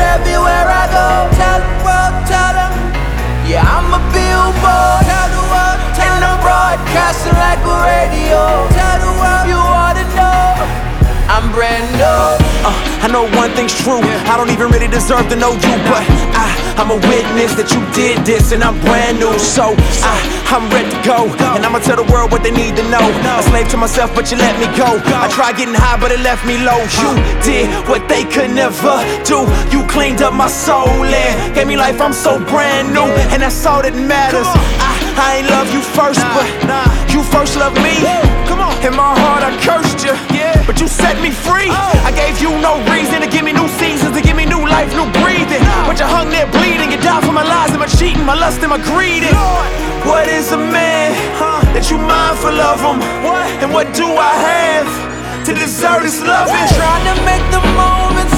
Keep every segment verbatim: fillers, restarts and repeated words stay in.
everywhere I go. Tell the world, tell them, yeah, I'm a billboard. Tell the world, tell them, broadcasting like a radio. Tell the world you ought to know, I'm brand new. Uh, I know one thing's true, I don't even really deserve to know you, but I, I'm a witness that you did this and I'm brand new. So I, I'm ready to go, and I'ma tell the world what they need to know. A slave to myself, but you let me go. I tried getting high, but it left me low. You did what they could never do. You cleaned up my soul and gave me life, I'm so brand new, and that's all that matters. I, I ain't love you first, but you first loved me. In my heart I cursed you, but you set me free. I gave you no reason to give me new seasons, to give me new life, new breathing. But you hung there bleeding, you died for my lies and my cheating, my lust and my greed. What is a man that you mindful of him? And what do I have to deserve this loving? Trying to make the moments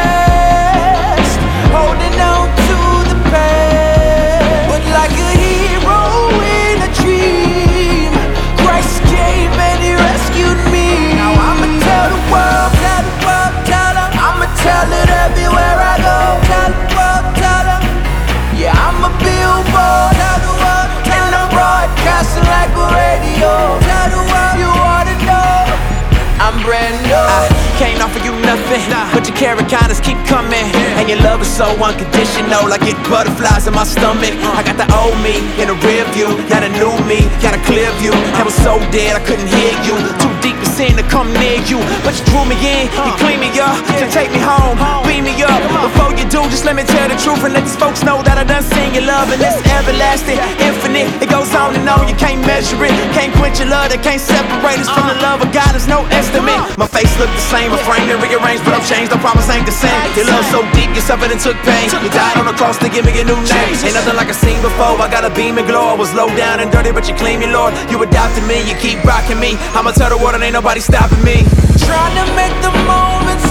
last, holding on to the past, but like a hero in a dream, Christ came and he rescued me. Now I'ma tell the world, tell the world, tell them, I'ma tell it everywhere I go. Tell the world, tell them, yeah, I'm a billboard. Tell the world, and I'm broadcasting like a radio. Tell the world you ought to know, I'm brand new. I can't offer you nothing, but your carrot kindness keep coming, and your love is so unconditional. I get butterflies in my stomach. I got the old me in the rear view, got a new me, got a clear view. I was so dead I couldn't hear you, too deep in sin to come near you, but you drew me in, you clean me up, to take me home, beam me up. Before you do, just let me tell the truth and let these folks know that I done seen your love, and it's everlasting, infinite. It goes on and on, you can't measure it, can't quench your love, that can't separate us from the love of God. There's no estimate. My face look the same, a frame and rearranged, but I'm changed. I promise ain't the same. Your love so deep, you suffered and took pain. You died on the cross to give me a new name. Ain't nothing like I seen before. I got a beam and glow. I was low down and dirty, but you clean me, Lord. You adopted me, you keep rocking me. I'ma tell the world and ain't nobody stopping me. Trying to make the moments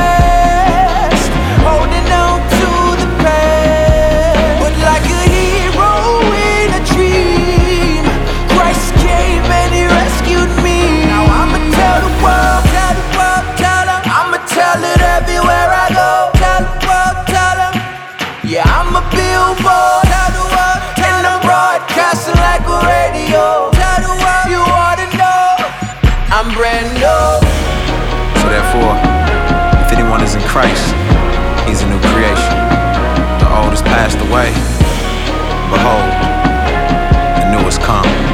last, holding on to the past, but like a hero in a dream, Christ came and he rescued me. Now I'ma tell the world, tell the world, tell them, I'ma tell it everywhere I go. Tell the world, tell them, yeah, I'm a billboard. Tell the world, and I'm broadcasting like a radio. Tell the world you ought to know, I'm brand new. So therefore, if anyone is in Christ, he's a new creation. The old has passed away. Behold, the new has come.